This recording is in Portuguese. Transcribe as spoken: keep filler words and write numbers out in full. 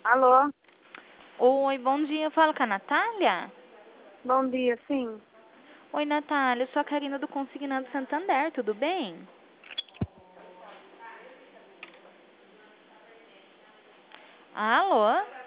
Alô? Oi, bom dia. Eu falo com a Natália? Bom dia, sim. Oi, Natália. Eu sou a Karina do Consignado Santander, tudo bem? Alô?